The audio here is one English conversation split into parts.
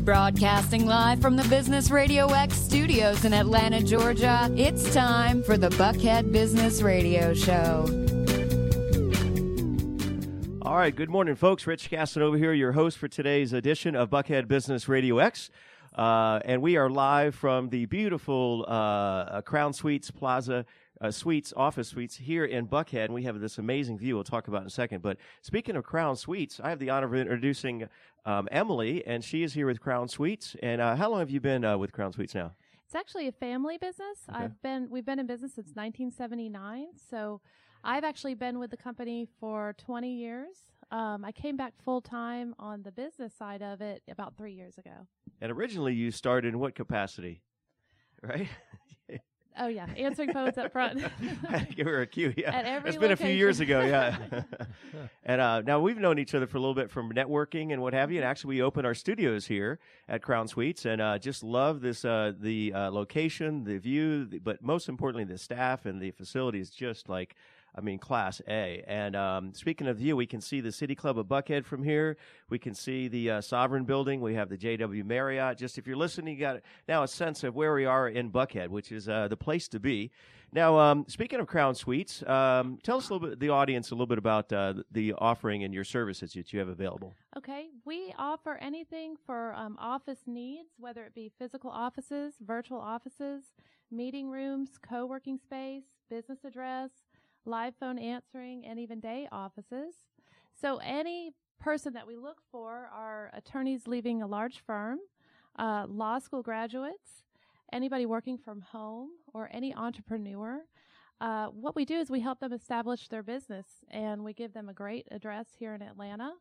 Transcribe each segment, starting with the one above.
Broadcasting live from the Business Radio X studios in Atlanta, Georgia, it's time for the Buckhead Business Radio Show. All right, good morning, folks. Rich Casanova here, your host for today's edition of Buckhead Business Radio X. And we are live from the beautiful Crown Suites Plaza office suites here in Buckhead. And we have this amazing view we'll talk about in a second. But speaking of Crown Suites, I have the honor of introducing Emily, and she is here with Crown Suites. And how long have you been with Crown Suites now? It's actually a family business. Okay. We've been in business since 1979. So I've actually been with the company for 20 years. I came back full time on the business side of it about 3 years ago. And originally you started in what capacity? Right? Oh, yeah. Answering phones up front. I had to give her a cue, yeah. At every It's been location. a few years ago, yeah. And now we've known each other for a little bit from networking and what have you. And actually, we opened our studios here at Crown Suites, and just love this the location, the view, but most importantly, the staff and the facility is just like, I mean, Class A. And speaking of view, we can see the City Club of Buckhead from here. We can see the Sovereign Building. We have the JW Marriott. Just if you're listening, you got now a sense of where we are in Buckhead, which is the place to be. Now, speaking of Crown Suites, tell us a little bit, the audience, a little bit about the offering and your services that you have available. Okay. We offer anything for office needs, whether it be physical offices, virtual offices, meeting rooms, co-working space, business address, live phone answering, and even day offices. So any person that we look for are attorneys leaving a large firm, law school graduates, anybody working from home, or any entrepreneur. What we do is we help them establish their business, and we give them a great address here in Atlanta,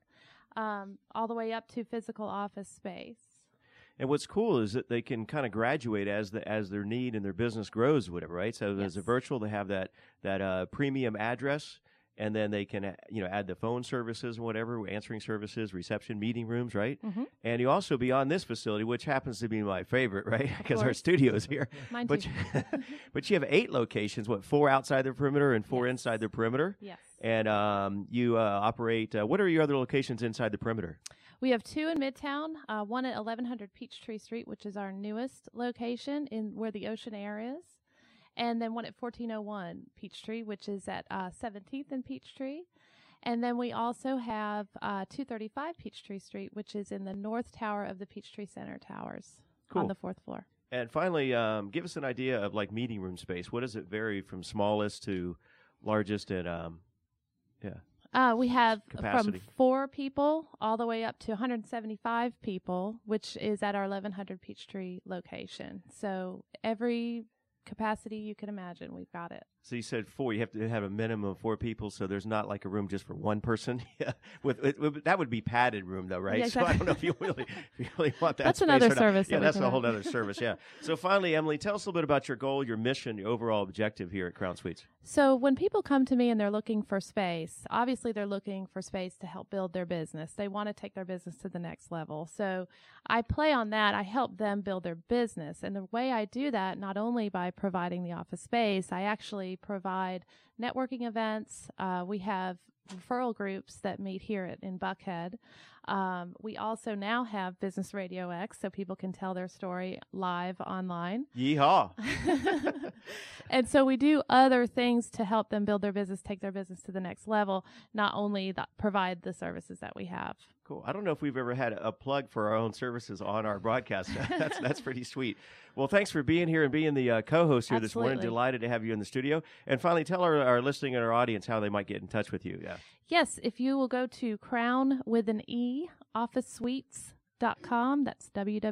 all the way up to physical office space. And what's cool is that they can kind of graduate as their need and their business grows, whatever, right? So Yes. as a virtual, they have that premium address, and then they can add the phone services and whatever, answering services, reception, meeting rooms, right? Mm-hmm. And you also beyond this facility, which happens to be my favorite, right? Because our course. studio's here. Mine But too. but you have 8 locations, 4 outside the perimeter and 4 Yes. inside the perimeter. Yes. And you operate. What are your other locations inside the perimeter? We have 2 in Midtown, one at 1100 Peachtree Street, which is our newest location in where the Ocean Air is, and then one at 1401 Peachtree, which is at 17th and Peachtree. And then we also have 235 Peachtree Street, which is in the north tower of the Peachtree Center Towers Cool. on the 4th floor. And finally, give us an idea of like meeting room space. What does it vary from smallest to largest? And We have Capacity. from 4 people all the way up to 175 people, which is at our 1100 Peachtree location. So every capacity you can imagine, we've got it. so you said 4. You have to have a minimum of 4 people, so there's not like a room just for one person. Yeah, that would be padded room though, right? Yeah, So I don't know if you really want that. That's space another or not. service Yeah, that we that's a provide. whole other service. Yeah. So finally, Emily, tell us a little bit about your goal, your mission, your overall objective here at Crown Suites. So when people come to me and they're looking for space, obviously they're looking for space to help build their business. They want to take their business to the next level. So I play on that. I help them build their business. And the way I do that, not only by providing the office space, I actually provide networking events. We have referral groups that meet here in Buckhead. We also now have Business Radio X, so people can tell their story live online. Yeehaw! And so we do other things to help them build their business, take their business to the next level, not only provide the services that we have. Cool. I don't know if we've ever had a plug for our own services on our broadcast. That's pretty sweet. Well, thanks for being here and being the co-host here this morning. Absolutely. Delighted to have you in the studio. And finally, tell our listening and our audience how they might get in touch with you. Yeah. Yes, if you will go to Crown with an E, officesuites.com. That's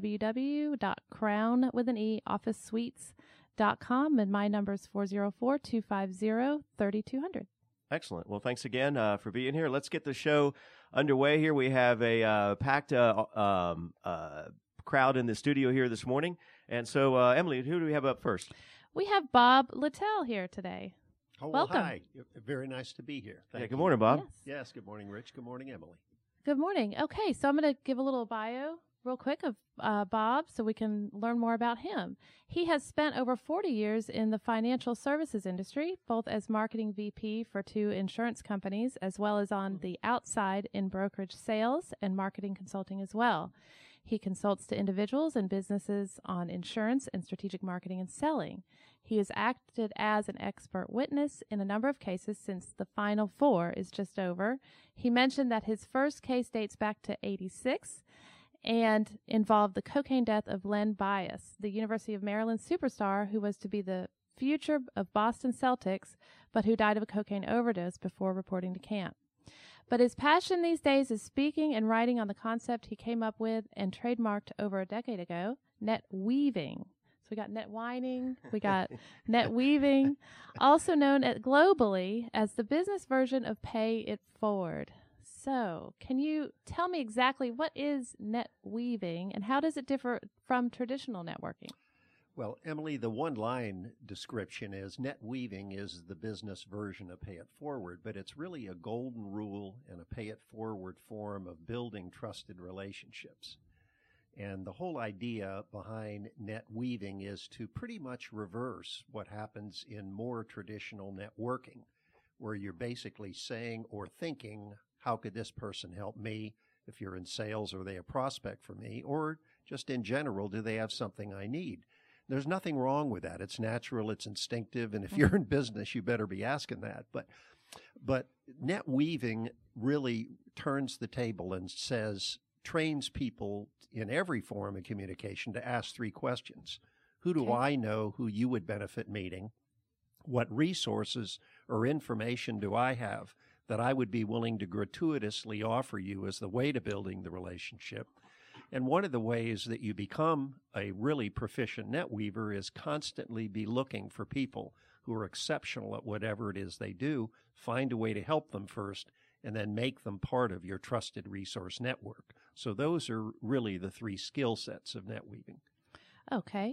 www.crownwithaneofficesuites.com. And my number is 404-250-3200. Excellent. Well, thanks again for being here. Let's get the show underway here. We have a packed crowd in the studio here this morning. And so, Emily, who do we have up first? We have Bob Littell here today. Oh, Welcome. Hi. Very nice to be here. Thank Good you. morning, Bob. Yes. Yes, good morning, Rich. Good morning, Emily. Good morning. Okay, so I'm going to give a little bio real quick of Bob so we can learn more about him. He has spent over 40 years in the financial services industry, both as marketing VP for 2 insurance companies, as well as on the outside in brokerage sales and marketing consulting as well. He consults to individuals and businesses on insurance and strategic marketing and selling. He has acted as an expert witness in a number of cases since the Final Four is just over. He mentioned that his first case dates back to '86 and involved the cocaine death of Len Bias, the University of Maryland superstar who was to be the future of Boston Celtics, but who died of a cocaine overdose before reporting to camp. But his passion these days is speaking and writing on the concept he came up with and trademarked over a decade ago, net weaving. So we got net whining, we got net weaving, also known globally as the business version of Pay It Forward. So can you tell me exactly what is net weaving and how does it differ from traditional networking? Well, Emily, the one-line description is net weaving is the business version of Pay It Forward, but it's really a golden rule and a Pay It Forward form of building trusted relationships. And the whole idea behind net weaving is to pretty much reverse what happens in more traditional networking, where you're basically saying or thinking, how could this person help me? If you're in sales, are they a prospect for me? Or just in general, do they have something I need? There's nothing wrong with that. It's natural, it's instinctive, and if you're in business, you better be asking that. But net weaving really turns the table and trains people in every form of communication to ask three questions. Who do I know who you would benefit meeting? What resources or information do I have that I would be willing to gratuitously offer you as the way to building the relationship? And one of the ways that you become a really proficient net weaver is constantly be looking for people who are exceptional at whatever it is they do, find a way to help them first, and then make them part of your trusted resource network. So those are really the three skill sets of net weaving. Okay.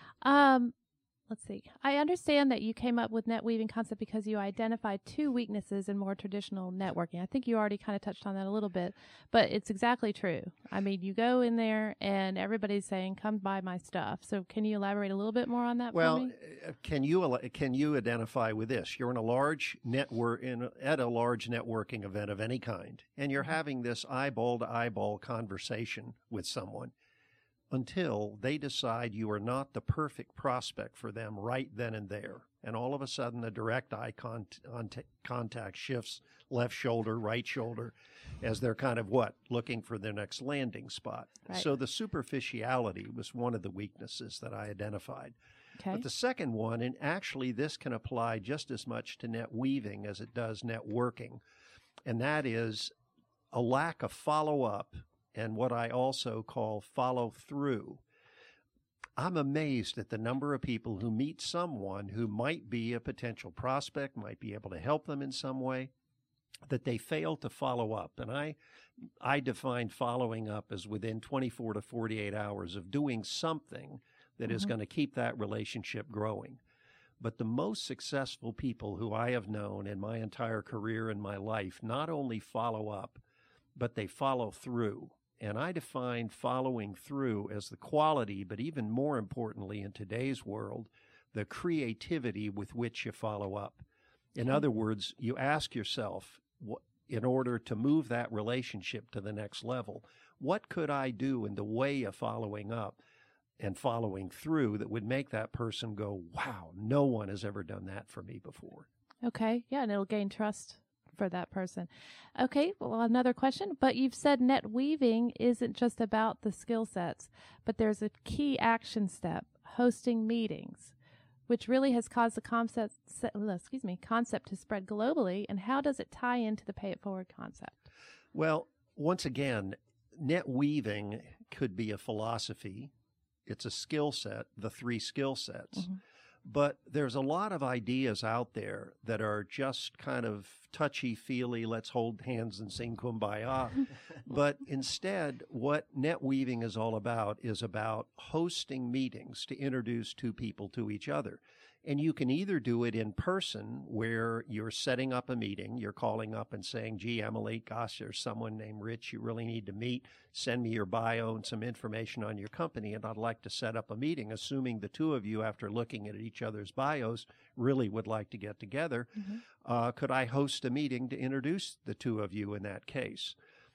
Let's see. I understand that you came up with net weaving concept because you identified two weaknesses in more traditional networking. I think you already kind of touched on that a little bit, but it's exactly true. I mean, you go in there and everybody's saying, come buy my stuff. So can you elaborate a little bit more on that for me? Can you identify with this? You're in a large at a large networking event of any kind, and you're having this eyeball to eyeball conversation with someone, until they decide you are not the perfect prospect for them right then and there. And all of a sudden, the direct eye contact shifts left shoulder, right shoulder, as they're kind of looking for their next landing spot. Right. So the superficiality was one of the weaknesses that I identified. Okay. But the second one, and actually this can apply just as much to net weaving as it does networking, and that is a lack of follow-up and what I also call follow through. I'm amazed at the number of people who meet someone who might be a potential prospect, might be able to help them in some way, that they fail to follow up. And I define following up as within 24 to 48 hours of doing something that is going to keep that relationship growing. But the most successful people who I have known in my entire career and my life not only follow up, but they follow through. And I define following through as the quality, but even more importantly in today's world, the creativity with which you follow up. In other words, you ask yourself, in order to move that relationship to the next level, what could I do in the way of following up and following through that would make that person go, wow, no one has ever done that for me before? Okay. Yeah, and it'll gain trust for that person. Okay, well, another question, but you've said net weaving isn't just about the skill sets, but there's a key action step, hosting meetings, which really has caused the concept to spread globally. And how does it tie into the Pay It Forward concept? Well, once again, net weaving could be a philosophy. It's a skill set, the three skill sets. Mm-hmm. But there's a lot of ideas out there that are just kind of touchy-feely, let's hold hands and sing Kumbaya. But instead, what net weaving is all about is about hosting meetings to introduce two people to each other. And you can either do it in person, where you're setting up a meeting, you're calling up and saying, gee, Emily, gosh, there's someone named Rich you really need to meet. Send me your bio and some information on your company, and I'd like to set up a meeting, assuming the two of you, after looking at each other's bios, really would like to get together. Mm-hmm. Could I host a meeting to introduce the two of you in that case?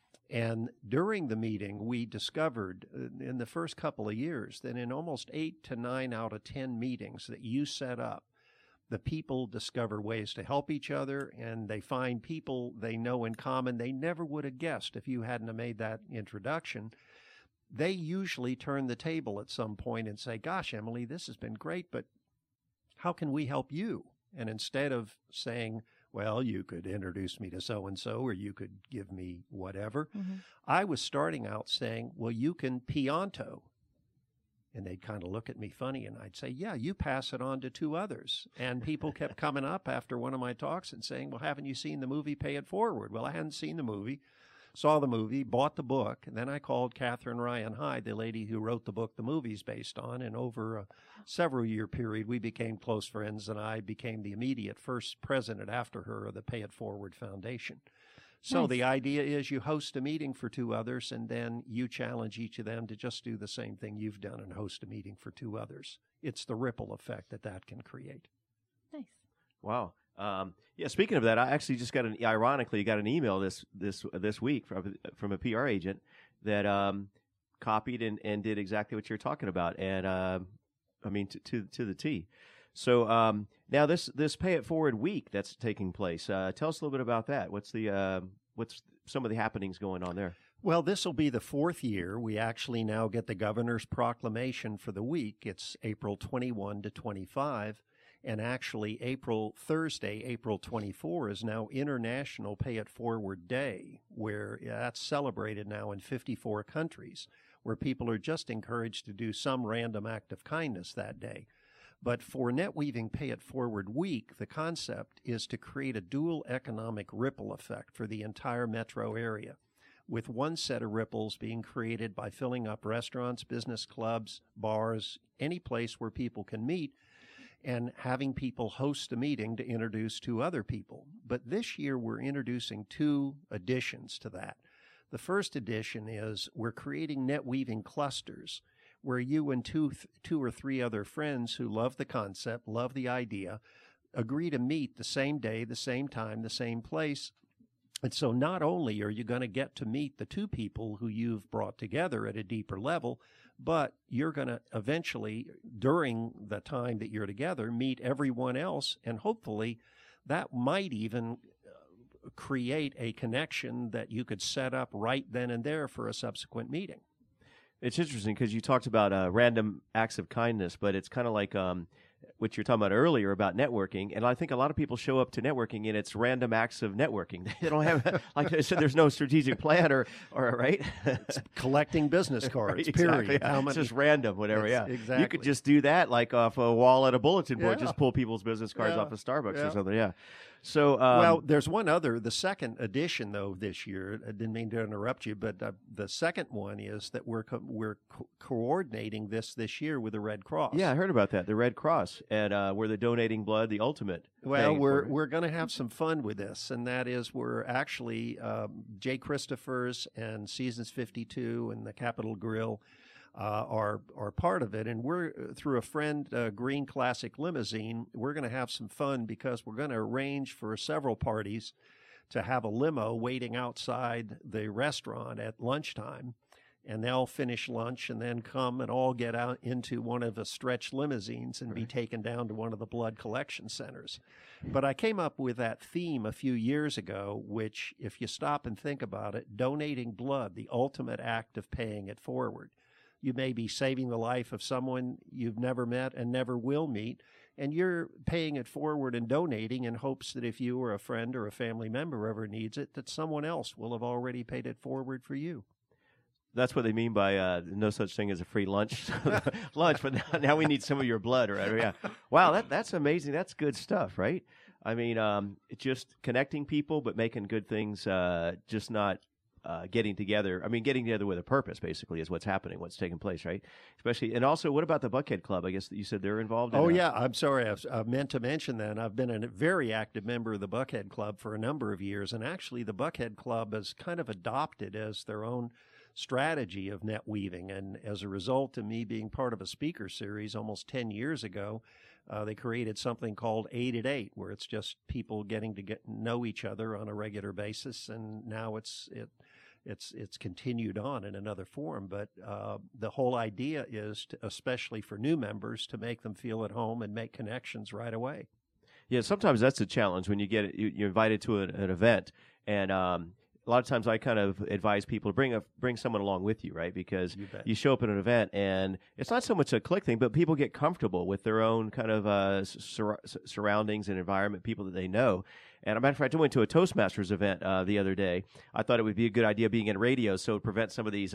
And during the meeting, we discovered in the first couple of years that in almost 8 to 9 out of 10 meetings that you set up, the people discover ways to help each other, and they find people they know in common they never would have guessed if you hadn't have made that introduction. They usually turn the table at some point and say, gosh, Emily, this has been great, but how can we help you? And instead of saying, well, you could introduce me to so-and-so, or you could give me whatever, I was starting out saying, well, you can Pianto. And they'd kind of look at me funny, and I'd say, yeah, you pass it on to 2 others. And people kept coming up after one of my talks and saying, well, haven't you seen the movie Pay It Forward? Well, I hadn't seen the movie, saw the movie, bought the book, and then I called Catherine Ryan Hyde, the lady who wrote the book the movie's based on, and over a several-year period, we became close friends, and I became the immediate first president after her of the Pay It Forward Foundation. So the idea is you host a meeting for 2 others, and then you challenge each of them to just do the same thing you've done and host a meeting for 2 others. It's the ripple effect that can create. Nice. Wow. Yeah. Speaking of that, I actually just ironically got an email this week from a PR agent that copied and did exactly what you're talking about, and I mean to the T. So now this Pay It Forward week that's taking place. Tell us a little bit about that. What's some of the happenings going on there? Well, this will be the 4th year. We actually now get the governor's proclamation for the week. It's April 21 to 25. And actually, Thursday, April 24, is now International Pay It Forward Day, where that's celebrated now in 54 countries, where people are just encouraged to do some random act of kindness that day. But for NetWeaving Pay It Forward Week, the concept is to create a dual economic ripple effect for the entire metro area, with one set of ripples being created by filling up restaurants, business clubs, bars, any place where people can meet, and having people host a meeting to introduce 2 other people. But this year we're introducing 2 additions to that. The first addition is we're creating NetWeaving clusters, where you and two or three other friends who love the concept, love the idea, agree to meet the same day, the same time, the same place. And so not only are you going to get to meet the 2 people who you've brought together at a deeper level, but you're going to eventually, during the time that you're together, meet everyone else, and hopefully that might even create a connection that you could set up right then and there for a subsequent meeting. It's interesting because you talked about random acts of kindness, but it's kind of like what you're talking about earlier about networking. And I think a lot of people show up to networking and it's random acts of networking. They don't have, like I said, there's no strategic plan or right? It's collecting business cards, right, exactly, period. Yeah. It's just random, whatever, yeah. Exactly. You could just do that like off a wall at a bulletin board, Yeah. just pull people's business cards Yeah. off of Starbucks Yeah. or something, yeah. So, well, there's one other, the second edition, though, this year. I didn't mean to interrupt you, but the second one is that we're coordinating this year with the Red Cross. yeah, I heard about that, the Red Cross, and where they're donating blood, the ultimate. Well, thing we're going to have some fun with this, and that is we're actually Jay Christophers and Seasons 52 and the Capitol Grill are part of it, and we're through a friend, Green Classic Limousine. We're going to have some fun because we're going to arrange for several parties to have a limo waiting outside the restaurant at lunchtime, and they'll finish lunch and then come and all get out into one of the stretch limousines and be taken down to one of the blood collection centers. But I came up with that theme a few years ago, which, if you stop and think about it, donating blood, the ultimate act of paying it forward. You may be saving the life of someone you've never met and never will meet, and you're paying it forward and donating in hopes that if you or a friend or a family member ever needs it, that someone else will have already paid it forward for you. That's what they mean by no such thing as a free lunch. But now we need some of your blood, right? Yeah. Wow, that's amazing. That's good stuff, right? I mean, it's just connecting people, but making good things, just not getting together. I mean, getting together with a purpose, basically, is what's happening, what's taking place, right? Especially, and also, what about the Buckhead Club? I guess that you said they're involved in yeah. I'm sorry. I meant to mention that. I've been a very active member of the Buckhead Club for a number of years, and actually the Buckhead Club has kind of adopted as their own strategy of net weaving. And as a result of me being part of a speaker series almost 10 years ago, they created something called 8 at 8, where it's just people getting to know each other on a regular basis. And now it's continued on in another form. But the whole idea is, to, especially for new members, to make them feel at home and make connections right away. Yeah, sometimes that's a challenge when you're invited to an event, and a lot of times I kind of advise people to bring someone along with you, right? Because you show up at an event, and it's not so much a clique thing, but people get comfortable with their own kind of surroundings and environment, people that they know. And a matter of fact, I went to a Toastmasters event the other day. I thought it would be a good idea being in radio, so it would prevent some of these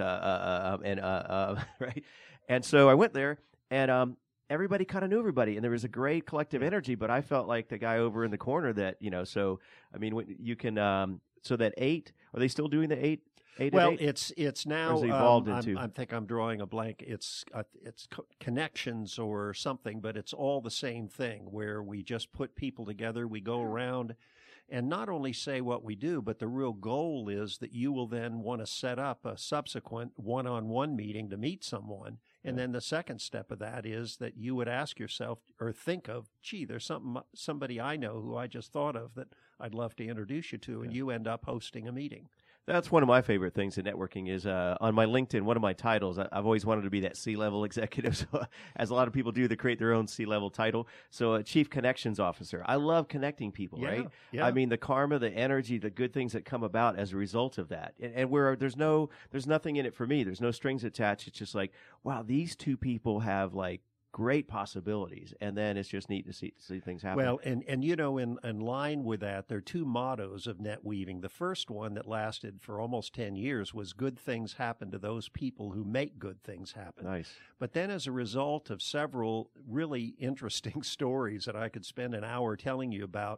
right. And so I went there, and everybody kind of knew everybody, and there was a great collective energy. But I felt like the guy over in the corner that, So I mean, you can so that 8, are they still doing the 8? Well, it's now. Evolved into. I think I'm drawing a blank. It's connections or something, but it's all the same thing. Where we just put people together, we go around, and not only say what we do, but the real goal is that you will then want to set up a subsequent one-on-one meeting to meet someone. And then the second step of that is that you would ask yourself or think of, gee, there's somebody I know who I just thought of that I'd love to introduce you to, and you end up hosting a meeting. That's one of my favorite things in networking is on my LinkedIn, one of my titles, I've always wanted to be that C-level executive, so, as a lot of people do, they create their own C-level title. So a Chief Connections Officer. I love connecting people, right? Yeah. I mean, the karma, the energy, the good things that come about as a result of that. And where there's nothing in it for me. There's no strings attached. It's just like, wow, these two people have like great possibilities, and then it's just neat to see things happen. Well, and in line with that, there are two mottos of net weaving. The first one that lasted for almost 10 years was good things happen to those people who make good things happen. Nice. But then as a result of several really interesting stories that I could spend an hour telling you about,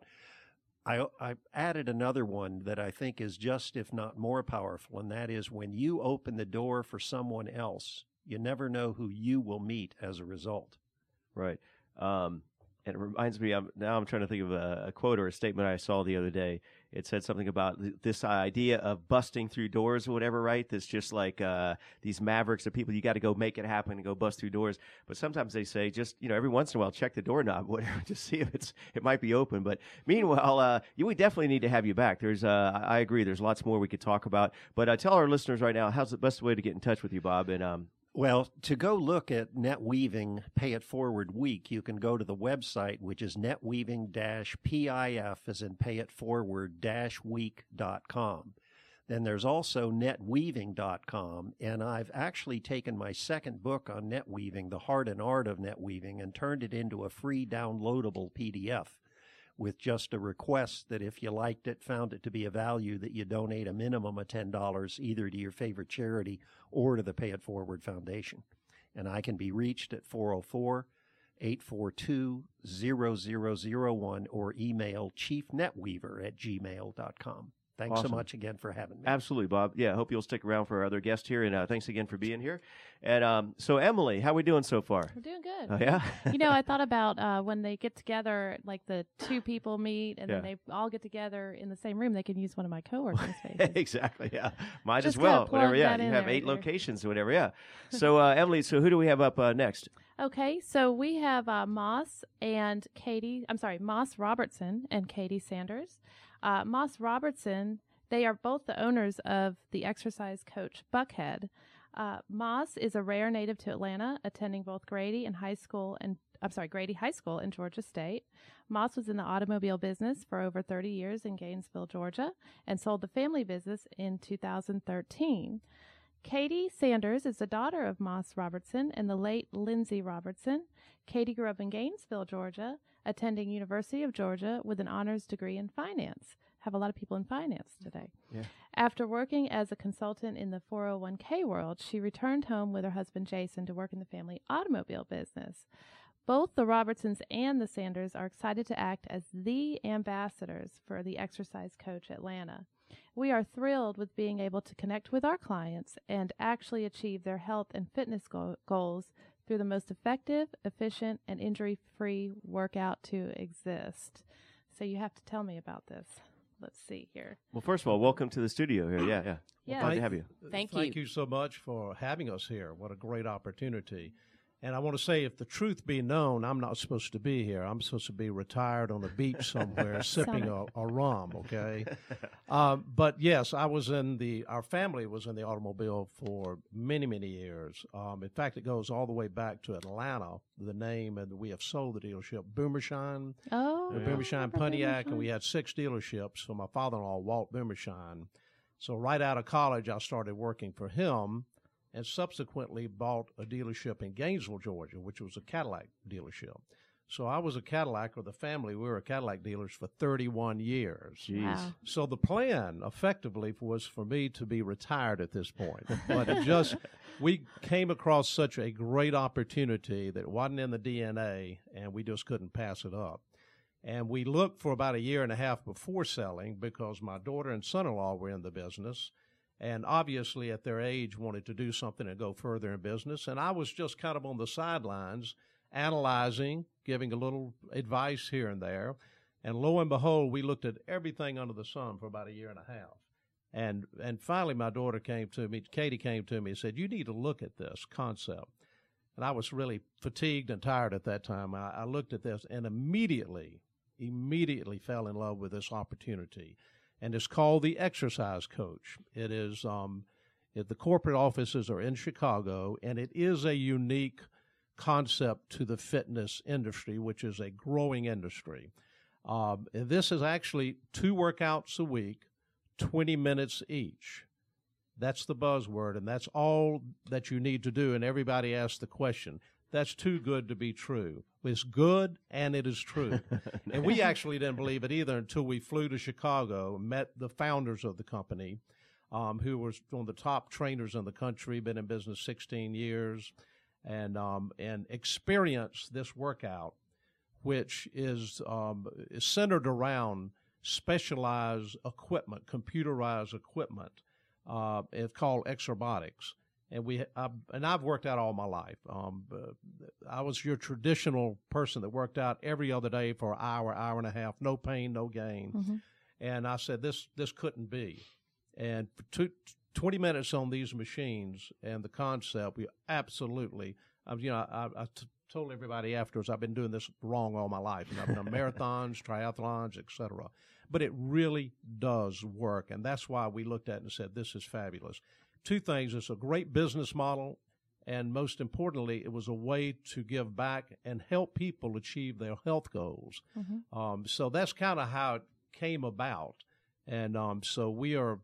I added another one that I think is just, if not more powerful, and that is when you open the door for someone else, you never know who you will meet as a result. Right. And it reminds me, now I'm trying to think of a quote or a statement I saw the other day. It said something about this idea of busting through doors or whatever, right? That's just like these mavericks of people, you got to go make it happen and go bust through doors. But sometimes they say just, every once in a while, check the doorknob, whatever, to see if it might be open. But meanwhile, we definitely need to have you back. There's, I agree, there's lots more we could talk about. But tell our listeners right now, how's the best way to get in touch with you, Bob? And well, to go look at NetWeaving Pay It Forward Week, you can go to the website, which is netweaving-PIF, as in payitforward-week.com. Then there's also netweaving.com, and I've actually taken my second book on netweaving, The Heart and Art of Netweaving, and turned it into a free downloadable PDF with just a request that if you liked it, found it to be of value, that you donate a minimum of $10 either to your favorite charity or to the Pay It Forward Foundation. And I can be reached at 404-842-0001 or email chiefnetweaver@gmail.com. Thanks so much again for having me. Absolutely, Bob. Yeah, I hope you'll stick around for our other guest here, and thanks again for being here. And so, Emily, how are we doing so far? We're doing good. Oh, yeah? I thought about when they get together, like the two people meet, and then they all get together in the same room, they can use one of my co-working spaces. Exactly, yeah. Might Just as well. plug Whatever, yeah. that You in have there, 8 there. locations or whatever, yeah. So, Emily, who do we have up next? Okay, so we have Moss Robertson and Katie Sanders. Moss Robertson, they are both the owners of the exercise coach Buckhead. Moss is a rare native to Atlanta, attending both Grady High School in Georgia State. Moss was in the automobile business for over 30 years in Gainesville, Georgia, and sold the family business in 2013. Katie Sanders is the daughter of Moss Robertson and the late Lindsay Robertson. Katie grew up in Gainesville, Georgia, attending University of Georgia with an honors degree in finance. Have a lot of people in finance today. Yeah. After working as a consultant in the 401k world, she returned home with her husband Jason to work in the family automobile business. Both the Robertsons and the Sanders are excited to act as the ambassadors for the Exercise Coach Atlanta. We are thrilled with being able to connect with our clients and actually achieve their health and fitness goals through the most effective, efficient, and injury-free workout to exist. So you have to tell me about this. Let's see here. Well, first of all, welcome to the studio here. Yeah. Yeah. Glad to have you. Thank you so much for having us here. What a great opportunity. And I want to say, if the truth be known, I'm not supposed to be here. I'm supposed to be retired on the beach somewhere sipping a rum, okay? But yes, our family was in the automobile for many, many years. In fact, it goes all the way back to Atlanta, the name, and we have sold the dealership, Boomershine. Oh. Boomershine Pontiac, and we had 6 dealerships for my father-in-law, Walt Boomershine. So right out of college, I started working for him, and subsequently bought a dealership in Gainesville, Georgia, which was a Cadillac dealership. So I was a Cadillac, or the family, we were Cadillac dealers for 31 years. Jeez. Wow. So the plan, effectively, was for me to be retired at this point. But we came across such a great opportunity that wasn't in the DNA, and we just couldn't pass it up. And we looked for about a year and a half before selling, because my daughter and son-in-law were in the business, and obviously at their age wanted to do something and go further in business. And I was just kind of on the sidelines, analyzing, giving a little advice here and there. And lo and behold, we looked at everything under the sun for about a year and a half. And finally my daughter came to me, Katie came to me and said, "You need to look at this concept." And I was really fatigued and tired at that time. I looked at this and immediately fell in love with this opportunity. And it's called the Exercise Coach. It is, the corporate offices are in Chicago, and it is a unique concept to the fitness industry, which is a growing industry. This is actually 2 workouts a week, 20 minutes each. That's the buzzword, and that's all that you need to do. And everybody asks the question, that's too good to be true. It's good, and it is true. And we actually didn't believe it either until we flew to Chicago, met the founders of the company, who was one of the top trainers in the country, been in business 16 years, and experienced this workout, which is centered around specialized equipment, computerized equipment. It's called Exerbotics. And I've worked out all my life. I was your traditional person that worked out every other day for an hour, hour and a half, no pain, no gain. Mm-hmm. And I said, this couldn't be. And for 20 minutes on these machines and the concept, we absolutely, I told everybody afterwards, I've been doing this wrong all my life. And I've done marathons, triathlons, etc. But it really does work. And that's why we looked at it and said, this is fabulous. 2 things. It's a great business model, and most importantly, it was a way to give back and help people achieve their health goals. Mm-hmm. So that's kind of how it came about. And so we are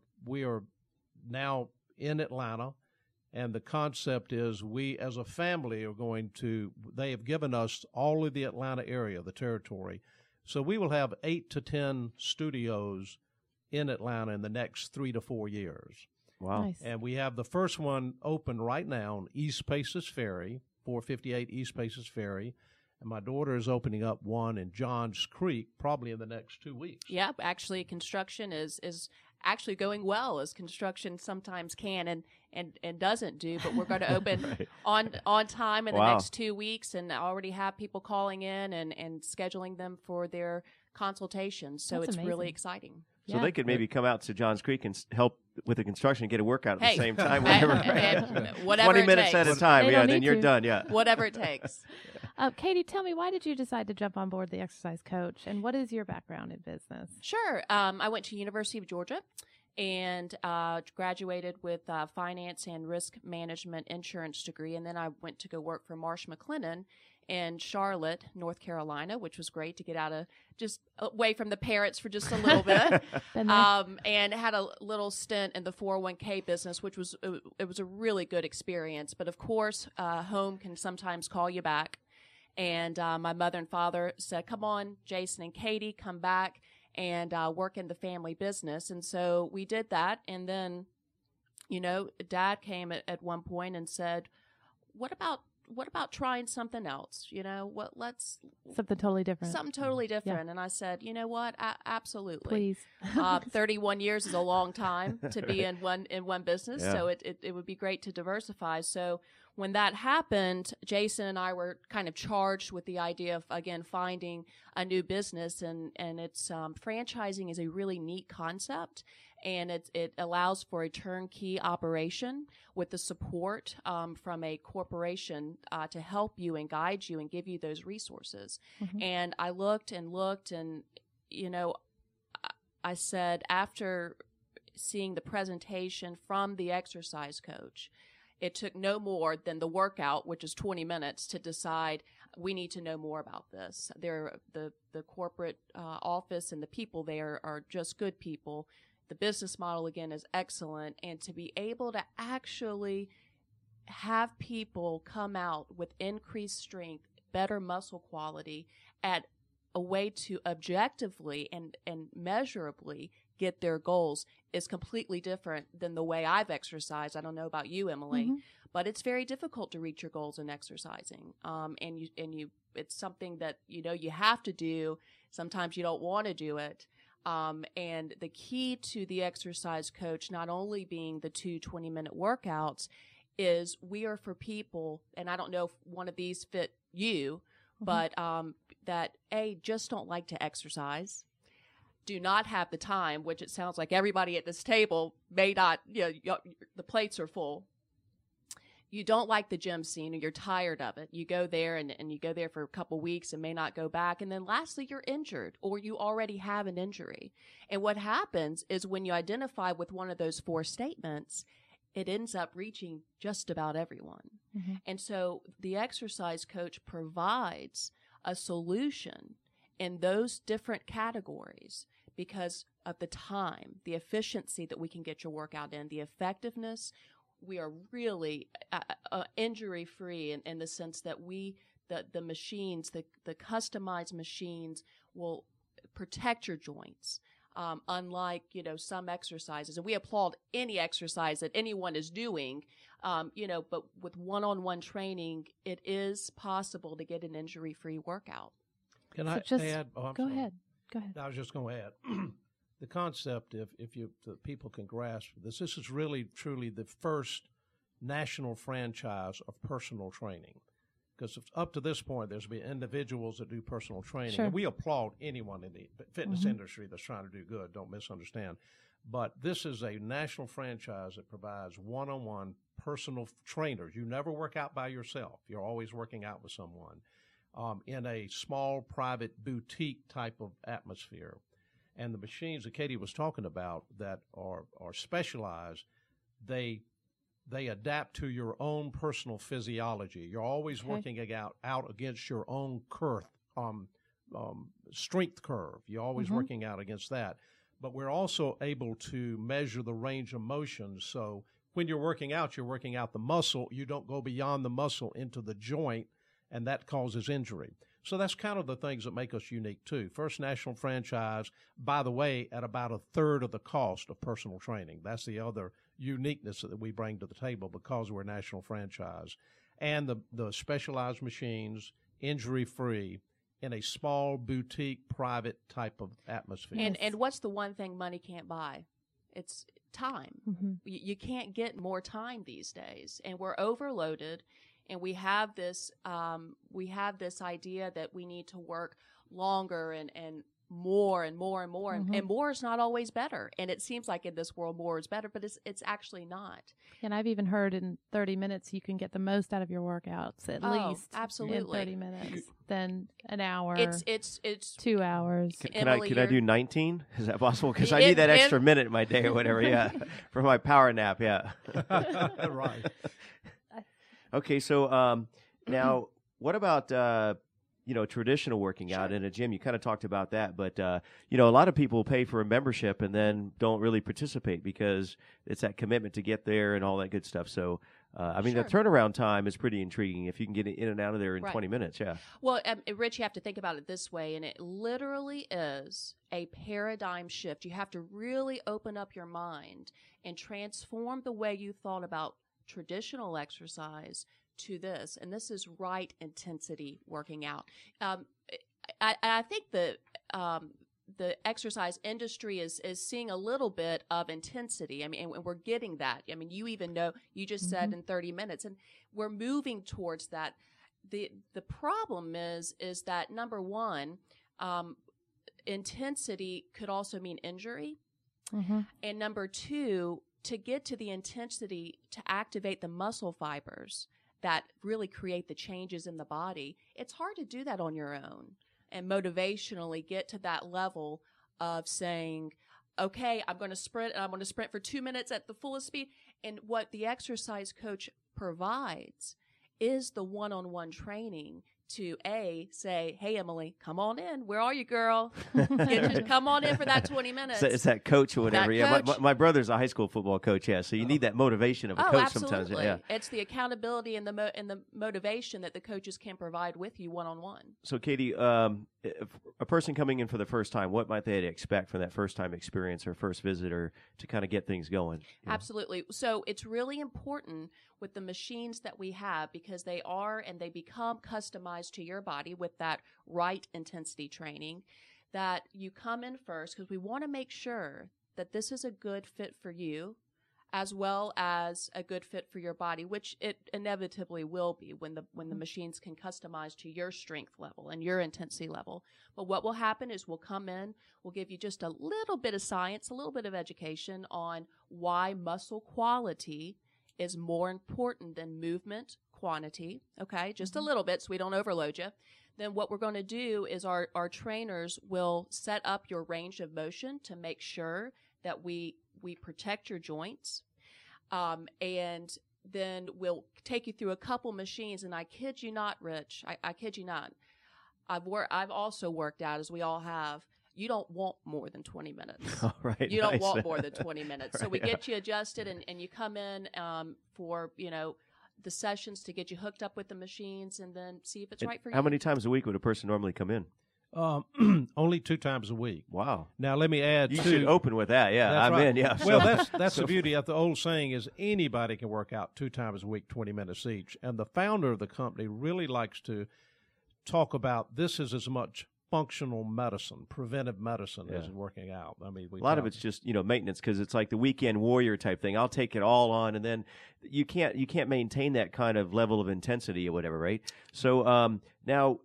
now in Atlanta, and the concept is we as a family are they have given us all of the Atlanta area, the territory. So we will have 8 to 10 studios in Atlanta in the next 3 to 4 years. Wow. Nice. And we have the first one open right now on East Paces Ferry, 458 East Paces Ferry. And my daughter is opening up one in Johns Creek probably in the next 2 weeks. Yep. Actually, construction is actually going well, as construction sometimes can and doesn't do. But we're going to open right. on time in the next 2 weeks, and I already have people calling in and scheduling them for their consultations. So That's it's amazing. really exciting. So they could maybe come out to Johns Creek and help with the construction and get a workout at the same time. Whatever 20 minutes takes. at a time. They Yeah, don't then need you're to. done. Yeah. Whatever it takes. Katie, tell me, why did you decide to jump on board the Exercise Coach, and what is your background in business? Sure. I went to University of Georgia and graduated with finance and risk management insurance degree. And then I went to go work for Marsh McLennan in Charlotte, North Carolina, which was great to get out of just away from the parents for just a little bit. And had a little stint in the 401k business, which was a really good experience. But of course, home can sometimes call you back. And my mother and father said, "Come on, Jason and Katie, come back and work in the family business." And so we did that. And then, Dad came at one point and said, what about trying something else? Let's Something totally different. Something totally different. Yeah. And I said, you know what? Absolutely. Please. 31 years is a long time to be in one business. Yeah. So it would be great to diversify. So when that happened, Jason and I were kind of charged with the idea of, again, finding a new business, and it's franchising is a really neat concept, and it allows for a turnkey operation with the support from a corporation to help you and guide you and give you those resources. Mm-hmm. And I looked, and I said, after seeing the presentation from the exercise coach, it took no more than the workout, which is 20 minutes, to decide we need to know more about this. The corporate office and the people there are just good people. The business model, again, is excellent. And to be able to actually have people come out with increased strength, better muscle quality, at a way to objectively and measurably get their goals is completely different than the way I've exercised. I don't know about you, Emily, Mm-hmm. but it's very difficult to reach your goals in exercising. It's something that, you have to do. Sometimes you don't want to do it. And the key to the exercise coach, not only being the 2 20-minute workouts, is we are for people, and I don't know if one of these fit you, but that just don't like to exercise, do not have the time, which it sounds like everybody at this table may not, the plates are full. You don't like the gym scene, or you're tired of it. You go there and you go there for a couple weeks and may not go back. And then lastly, you're injured, or you already have an injury. And what happens is when you identify with one of those 4 statements, it ends up reaching just about everyone. Mm-hmm. And so the exercise coach provides a solution in those different categories because of the time, the efficiency that we can get your workout in, the effectiveness. We are really injury-free in the sense that the machines, the customized machines will protect your joints. Unlike, some exercises. And we applaud any exercise that anyone is doing, but with one-on-one training, it is possible to get an injury-free workout. Can So I just add? Oh, I'm Go sorry. ahead. I was just going to add the concept. If the people can grasp this is really truly the first national franchise of personal training. Because up to this point, there's been individuals that do personal training. Sure. And we applaud anyone in the fitness industry that's trying to do good. Don't misunderstand. But this is a national franchise that provides one-on-one personal trainers. You never work out by yourself. You're always working out with someone in a small, private, boutique type of atmosphere. And the machines that Katie was talking about that are specialized, they adapt to your own personal physiology. You're always working out against your own strength curve. You're always working out against that. But we're also able to measure the range of motion. So when you're working out the muscle. You don't go beyond the muscle into the joint, and that causes injury. So that's kind of the things that make us unique, too. First national franchise, by the way, at about 1/3 of the cost of personal training. That's the other uniqueness that we bring to the table because we're a national franchise. And the specialized machines, injury-free, in a small, boutique, private type of atmosphere. And what's the one thing money can't buy? It's time. Mm-hmm. You can't get more time these days, and we're overloaded. And we have this idea that we need to work longer and more and more and more, and more is not always better. And it seems like in this world more is better, but it's actually not. And I've even heard in 30 minutes you can get the most out of your workouts at least absolutely. in 30 minutes than an hour. It's 2 hours. Can Emily, I do 19? Is that possible? Because I need that extra minute in my day or whatever. Yeah, for my power nap. Yeah. Right. Okay, so now what about traditional working out in a gym? You kind of talked about that, but a lot of people pay for a membership and then don't really participate because it's that commitment to get there and all that good stuff. So the turnaround time is pretty intriguing if you can get in and out of there in 20 minutes. Yeah. Well, Rich, you have to think about it this way, and it literally is a paradigm shift. You have to really open up your mind and transform the way you thought about traditional exercise to this, and this is right intensity working out. I think that the exercise industry is seeing a little bit of intensity. I mean, and we're getting that. I mean, you even know, you just said in 30 minutes, and we're moving towards that. The problem is that, number one, intensity could also mean injury. And number two, to get to the intensity to activate the muscle fibers that really create the changes in the body, it's hard to do that on your own and motivationally get to that level of saying, okay, I'm going to sprint, and I'm going to sprint for 2 minutes at the fullest speed. And what the exercise coach provides is the one-on-one training to say, hey, Emily, come on in. Where are you, girl? Come on in for that 20 minutes. So it's that coach or whatever. Yeah, coach. my brother's a high school football coach. Yeah, so you need that motivation of a coach sometimes. Absolutely. Yeah. It's the accountability and the motivation that the coaches can provide with you one-on-one. So, Katie, if a person coming in for the first time, what might they expect from that first-time experience or first visitor to kind of get things going? Absolutely. So it's really important with the machines that we have, because they become customized to your body with that right intensity training, that you come in first, because we want to make sure that this is a good fit for you as well as a good fit for your body, which it inevitably will be when the machines can customize to your strength level and your intensity level. But what will happen is we'll come in, we'll give you just a little bit of science, a little bit of education on why muscle quality is more important than movement quantity, okay? Just a little bit so we don't overload you. Then what we're going to do is our trainers will set up your range of motion to make sure that we protect your joints. And then we'll take you through a couple machines, and I kid you not, Rich, I kid you not. I've also worked out, as we all have. You don't want more than 20 minutes. All right. You don't want more than 20 minutes. Right. So we get you adjusted, and you come in for, the sessions to get you hooked up with the machines and then see if it's right for you. How many times a week would a person normally come in? Only 2 times a week. Wow. Now, let me add, You should open with that. Yeah, That's I'm right. in. Yeah. Well, that's the beauty of the old saying is anybody can work out 2 times a week, 20 minutes each. And the founder of the company really likes to talk about this is as much functional medicine, preventive medicine as working out. I mean, a lot of it's just maintenance, because it's like the weekend warrior type thing. I'll take it all on, and then you can't maintain that kind of level of intensity or whatever, right? So now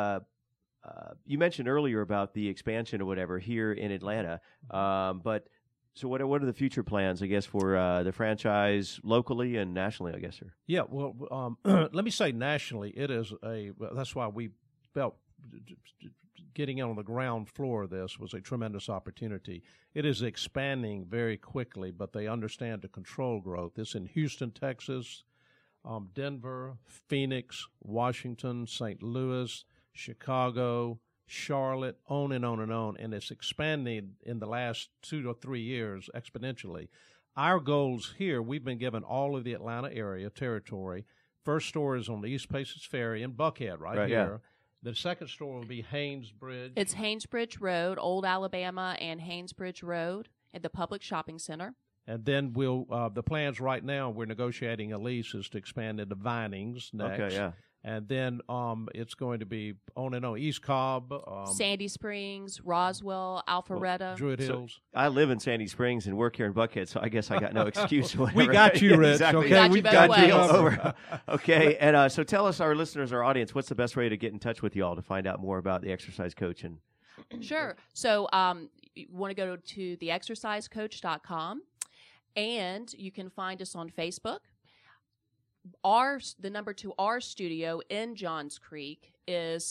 you mentioned earlier about the expansion or whatever here in Atlanta, but so what are the future plans, I guess, for the franchise locally and nationally, I guess, sir? Yeah, well, let me say nationally, it is that's why we felt getting on the ground floor of this was a tremendous opportunity. It is expanding very quickly, but they understand to control growth. It's in Houston, Texas, Denver, Phoenix, Washington, St. Louis, Chicago, Charlotte, on and on and on, and it's expanding in the last 2 to 3 years exponentially. Our goals here, we've been given all of the Atlanta area territory. First store is on the East Paces Ferry in Buckhead right here. Yeah. The second store will be Haynesbridge. It's Haynesbridge Road, Old Alabama and Haynesbridge Road at the Public Shopping Center. And then we'll the plans right now, we're negotiating a lease, is to expand into Vinings next. Okay, yeah. And then it's going to be on and on. East Cobb. Sandy Springs, Roswell, Alpharetta. Druid Hills. I live in Sandy Springs and work here in Buckhead, so I guess I got no excuse. We got you, Rich. Exactly. Okay, we got you ways. over. Okay, and so tell us, our listeners, our audience, what's the best way to get in touch with you all to find out more about the exercise coach? And Sure. So you want to go to theexercisecoach.com, and you can find us on Facebook. The number to our studio in Johns Creek is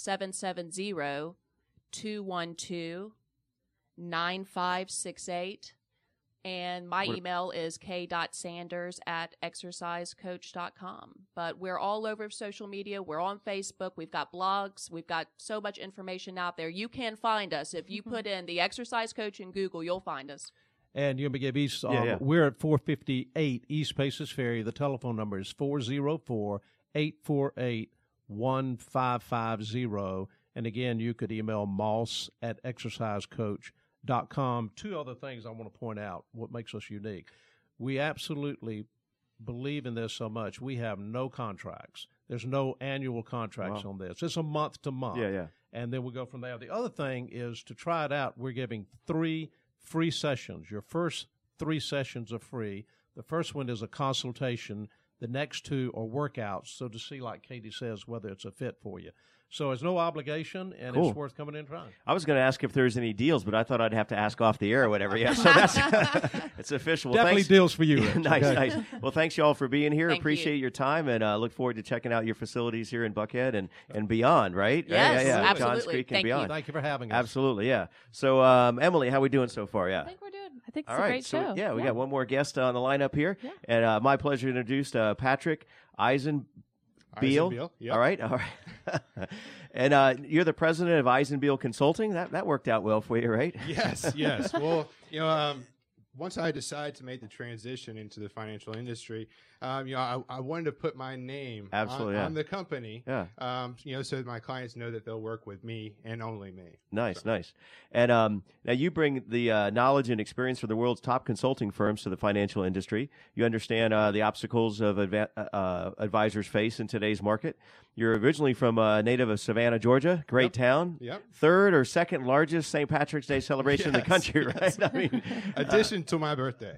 770-212-9568. And my email is k.sanders@exercisecoach.com. But we're all over social media. We're on Facebook. We've got blogs. We've got so much information out there. You can find us. If you put in the Exercise Coach in Google, you'll find us. And you'll give East. We're at 458 East Paces Ferry. The telephone number is 404-848-1550. And again, you could email moss@exercisecoach.com. 2 other things I want to point out, what makes us unique. We absolutely believe in this so much. We have no contracts. There's no annual contracts on this. It's a month to month. Yeah. and then we go from there. The other thing is to try it out. We're giving 3 free sessions. Your first 3 sessions are free. The first one is a consultation. The next 2 are workouts, so to see, like Katie says, whether it's a fit for you. So it's no obligation, and Cool. it's worth coming in and trying. I was going to ask if there's any deals, but I thought I'd have to ask off the air or whatever. Yeah, so that's it's official. Well, Definitely thanks. deals for you, Rich. Nice, Okay? nice. Well, thanks y'all for being here. Thank Appreciate you. your time, and look forward to checking out your facilities here in Buckhead and beyond. Right? Yes, Johns absolutely. Creek and Thank you. beyond. Thank you for having us. Absolutely, yeah. So, Emily, how we doing so far? Yeah. I think we're doing. I think it's All a right, great so show. yeah, we got one more guest on the lineup here, Yeah. and my pleasure to introduce Patrick Eisenbiel. Eisenbiel, yep. All right. And you're the president of Eisenbiel Consulting. That worked out well for you, right? Yes. Well, once I decided to make the transition into the financial industry, I wanted to put my name Absolutely, yeah. on the company, Yeah. so that my clients know that they'll work with me and only me. Nice. And now you bring the knowledge and experience from the world's top consulting firms to the financial industry. You understand the obstacles of advisors face in today's market. You're originally from native of Savannah, Georgia. Great town. Yep. Third or second largest St. Patrick's Day celebration in the Yes, country, yes. right? I mean, Addition to my birthday.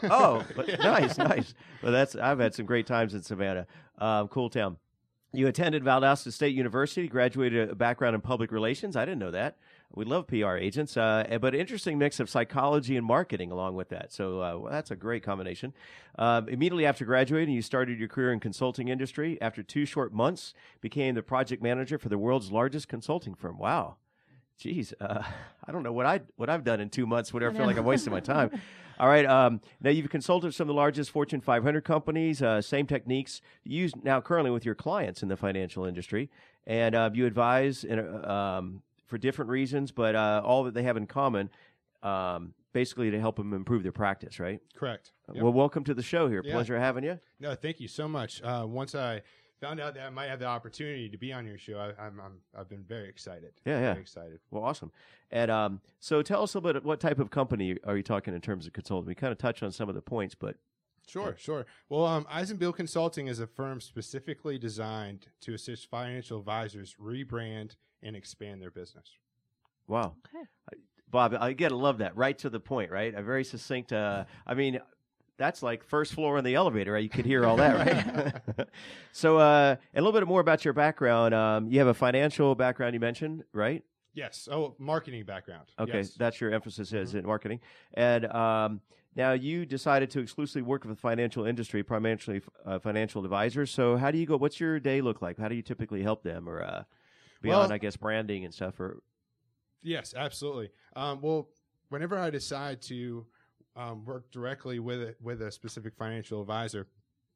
nice. Well, I've had some great times in Savannah. Cool town. You attended Valdosta State University, graduated a background in public relations. I didn't know that. We love PR agents, but interesting mix of psychology and marketing along with that. So that's a great combination. Immediately after graduating, you started your career in consulting industry. After 2 short months, became the project manager for the world's largest consulting firm. Wow. Geez, I don't know what I've done in 2 months. Whatever, I feel like I'm wasting my time. All right. Now you've consulted some of the largest Fortune 500 companies. Same techniques used now currently with your clients in the financial industry, and you advise for different reasons, but all that they have in common, basically to help them improve their practice. Right. Correct. Yep. Well, welcome to the show here. Yeah. Pleasure having you. No, thank you so much. Once I found out that I might have the opportunity to be on your show, I've been very excited. Yeah. Very excited. Well, awesome. And so tell us a little bit, what type of company are you talking in terms of consulting? We kind of touched on some of the points, but Sure. Well, Eisenbiel Consulting is a firm specifically designed to assist financial advisors rebrand and expand their business. wow. Okay. Bob, I gotta love that. Right to the point, right? A very succinct, I mean, that's like first floor in the elevator, right? You could hear all that, right? So, a little bit more about your background. You have a financial background, you mentioned, right? Yes. Oh, marketing background. Okay, Yes. that's your emphasis is in marketing. And now you decided to exclusively work with the financial industry, primarily financial advisors. So how do you go? What's your day look like? How do you typically help them, or beyond, Well- I guess, branding and stuff? Or Yes, absolutely. Well, whenever I decide to work directly with a specific financial advisor,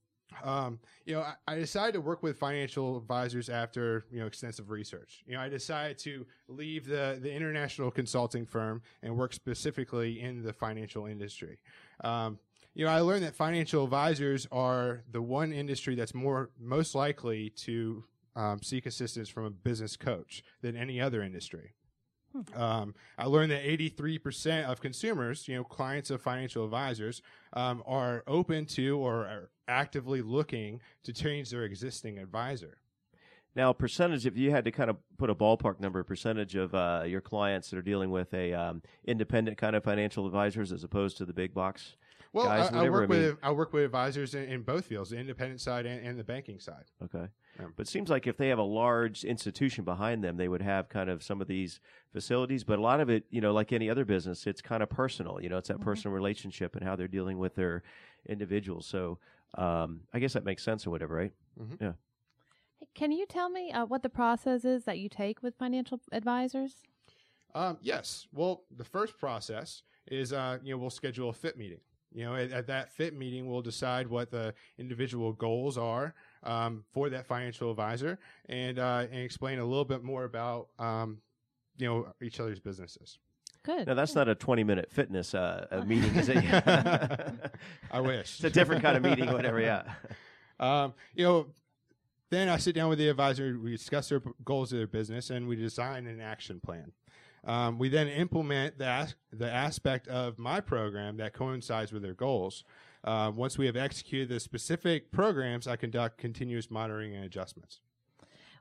I decided to work with financial advisors after extensive research. I decided to leave the international consulting firm and work specifically in the financial industry. I learned that financial advisors are the one industry that's most likely to seek assistance from a business coach than any other industry. I learned that 83% of consumers, clients of financial advisors, are open to or are actively looking to change their existing advisor. now, percentage, if you had to kind of put a ballpark number, percentage of your clients that are dealing with a independent kind of financial advisors as opposed to the big box Well, guys, I whatever, work with advisors in both fields, the independent side and the banking side. Okay. Yeah. But it seems like if they have a large institution behind them, they would have kind of some of these facilities. But a lot of it, like any other business, it's kind of personal. It's that personal relationship and how they're dealing with their individuals. So I guess that makes sense or whatever, right? Mhm. Yeah. Can you tell me what the process is that you take with financial advisors? Yes. Well, the first process is, we'll schedule a fit meeting. At that fit meeting, we'll decide what the individual goals are for that financial advisor, and explain a little bit more about each other's businesses. Good. Now, that's not a 20-minute fitness meeting, is it? I wish. It's a different kind of meeting, whatever, yeah. Then I sit down with the advisor, we discuss their goals of their business, and we design an action plan. We then implement the aspect of my program that coincides with their goals. Once we have executed the specific programs, I conduct continuous monitoring and adjustments.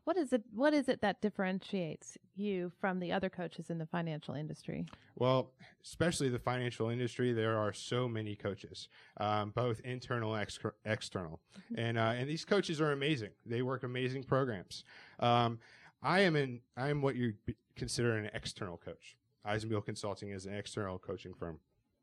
What is it that differentiates you from the other coaches in the financial industry? Well, especially the financial industry, there are so many coaches, both internal and external. And these coaches are amazing. They work amazing programs. I am what you consider an external coach. Eisenbiel Consulting is an external coaching firm.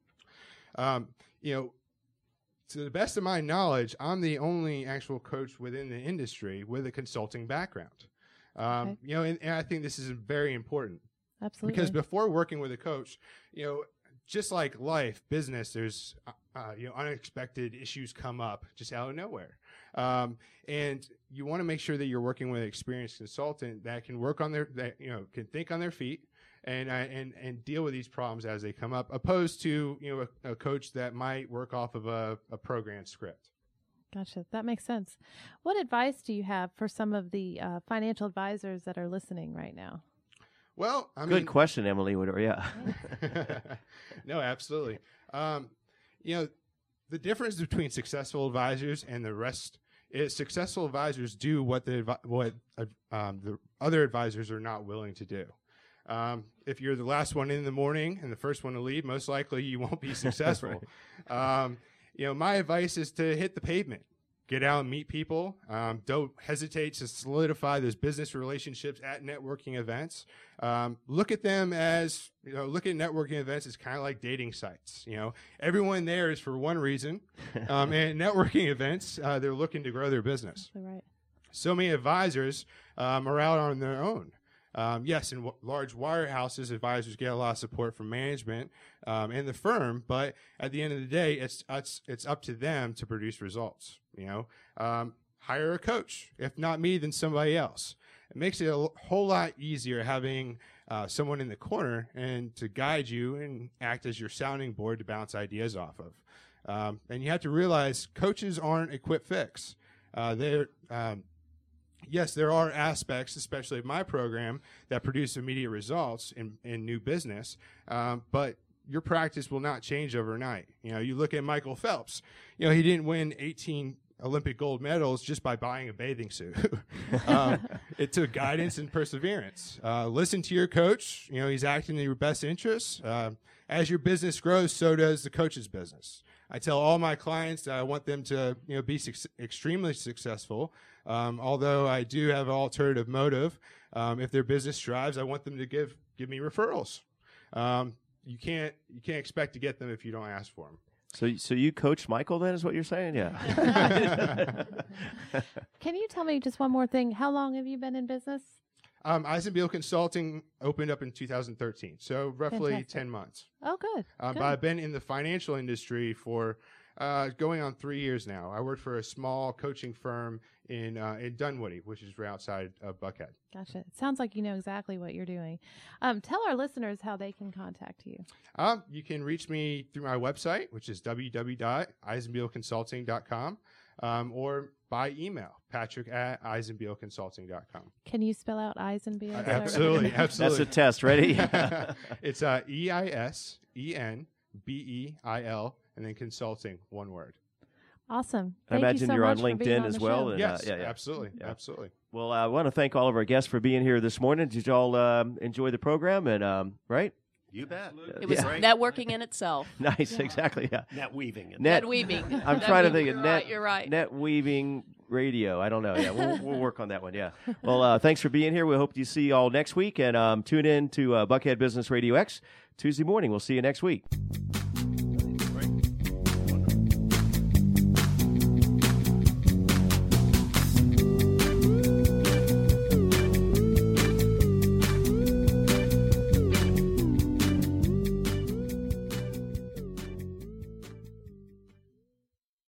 To the best of my knowledge, I'm the only actual coach within the industry with a consulting background. And I think this is very important. Absolutely. Because before working with a coach, just like life, business, there's unexpected issues come up just out of nowhere. And you want to make sure that you're working with an experienced consultant that can work on can think on their feet and deal with these problems as they come up, opposed to a coach that might work off of a program script. Gotcha. That makes sense. What advice do you have for some of the financial advisors that are listening right now? Well, good question, Emily. Yeah. No, absolutely. The difference between successful advisors and the rest is successful advisors do what the other advisors are not willing to do. If you're the last one in the morning and the first one to leave, most likely you won't be successful. My advice is to hit the pavement, get out and meet people. Don't hesitate to solidify those business relationships at networking events. Look at them as, look at networking events as kind of like dating sites. Everyone there is for one reason. And networking events, they're looking to grow their business. Right. So many advisors are out on their own. Yes, in large wirehouses, advisors get a lot of support from management and the firm, but at the end of the day, it's up to them to produce results. Hire a coach. If not me, then somebody else. It makes it a whole lot easier having someone in the corner and to guide you and act as your sounding board to bounce ideas off of. And you have to realize coaches aren't a quick fix. Yes, there are aspects, especially of my program, that produce immediate results in new business, but your practice will not change overnight. You look at Michael Phelps. He didn't win 18 Olympic gold medals just by buying a bathing suit. It took guidance and perseverance. Listen to your coach. He's acting in your best interests. As your business grows, so does the coach's business. I tell all my clients that I want them to be extremely successful. Although I do have an alternative motive. If their business thrives, I want them to give me referrals. You can't expect to get them if you don't ask for them. So you coach Michael then, is what you're saying? Yeah. Can you tell me just one more thing? How long have you been in business? Eisenbiel Consulting opened up in 2013, so roughly Fantastic. 10 months. Oh, good. But I've been in the financial industry for going on 3 years now. I worked for a small coaching firm in Dunwoody, which is right outside of Buckhead. Gotcha. It sounds like you know exactly what you're doing. Tell our listeners how they can contact you. You can reach me through my website, which is www.eisenbielconsulting.com, or by email, patrick@eisenbielconsulting.com. Can you spell out Eisenbiel? Absolutely. That's a test. Ready? It's EISENBEIL, and then consulting, one word. Awesome. I imagine you're on LinkedIn as well. And, Yes, absolutely. Yeah. Absolutely. Well, I want to thank all of our guests for being here this morning. Did you all enjoy the program? And right? You bet. It was networking in working Nice, exactly. Yeah. Net weaving. Net weaving. I'm trying to think of You're right. net weaving radio. I don't know. Yeah, we'll work on that one. Yeah. Well, thanks for being here. We hope to see you all next week, and tune in to Buckhead Business Radio X Tuesday morning. We'll see you next week.